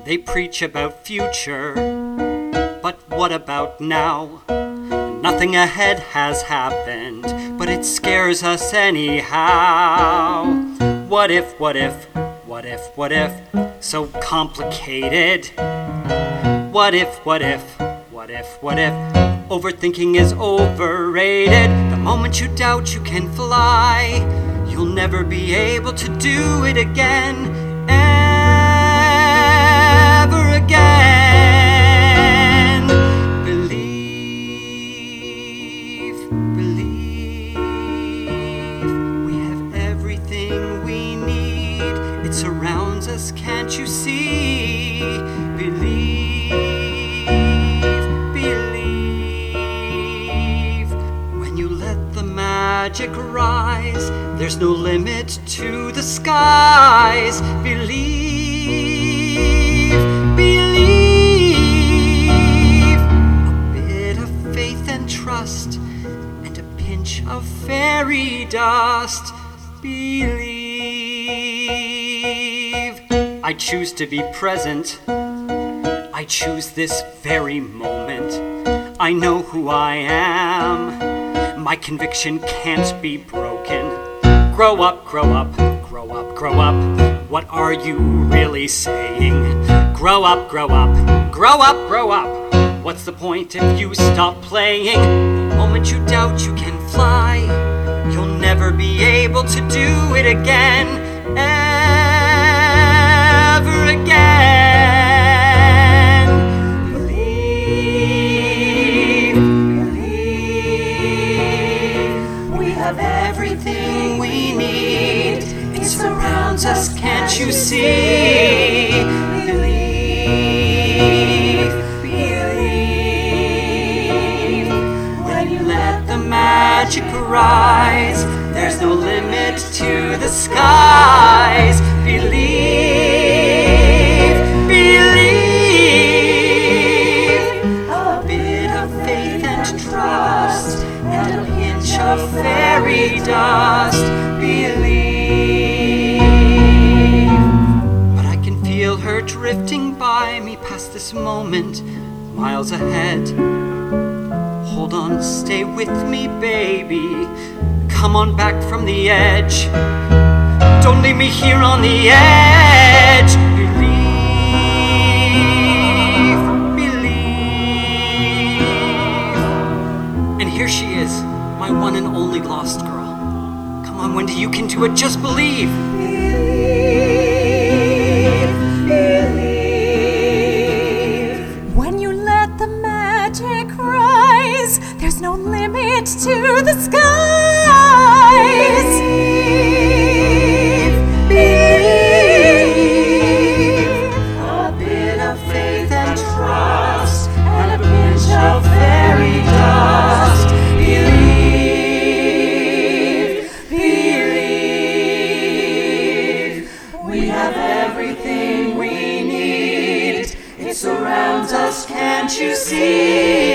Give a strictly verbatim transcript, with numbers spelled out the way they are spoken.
They preach about future, but what about now? Nothing ahead has happened, but it scares us anyhow. What if, what if, what if, what if, so complicated? What if, what if, what if, what if, overthinking is overrated? The moment you doubt you can fly, you'll never be able to do it again, ever again. Believe, believe, we have everything we need. It surrounds us, can't you see? Believe, believe, when you let the magic rise, there's no limit to the skies. Believe, believe, a bit of faith and trust, and a pinch of fairy dust. Believe. I choose to be present. I choose this very moment. I know who I am. My conviction can't be broken. Grow up, grow up, grow up, grow up. What are you really saying? Grow up, grow up, grow up, grow up. What's the point if you stop playing? The moment you doubt you can fly, you'll never be able to do it again, ever again. Believe, believe, we have everything we need. It surrounds us, can't you see? Believe, believe, when you let the magic rise, there's no limit to the skies. Believe, believe, a bit of faith and trust, and a pinch of fairy dust. Believe. But I can feel her drifting by me past this moment, miles ahead. Hold on, stay with me, baby. Come on back from the edge. Don't leave me here on the edge. Believe, believe. And here she is, my one and only lost girl. Come on, Wendy, you can do it. Just believe. Believe, believe. When you let the magic rise, there's no limit to the skies. Believe, a bit of faith and trust, and a pinch of fairy dust. Believe, believe, we have everything we need. It surrounds us, can't you see?